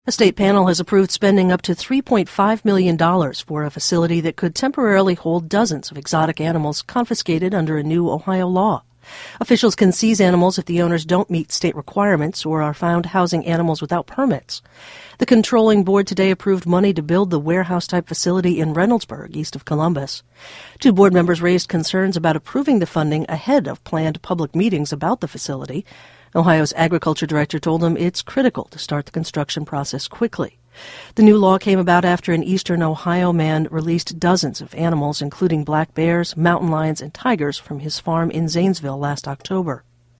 A state panel has approved spending up to $3.5 million for a facility that could temporarily hold dozens of exotic animals confiscated under a new Ohio law. Officials can seize animals if the owners don't meet state requirements or are found housing animals without permits. The controlling board today approved money to build the warehouse-type facility in Reynoldsburg, east of Columbus. Two board members raised concerns about approving the funding ahead of planned public meetings about the facility. Ohio's agriculture director told them it's critical to start the construction process quickly. The new law came about after an eastern Ohio man released dozens of animals, including black bears, mountain lions, and tigers from his farm in Zanesville last October.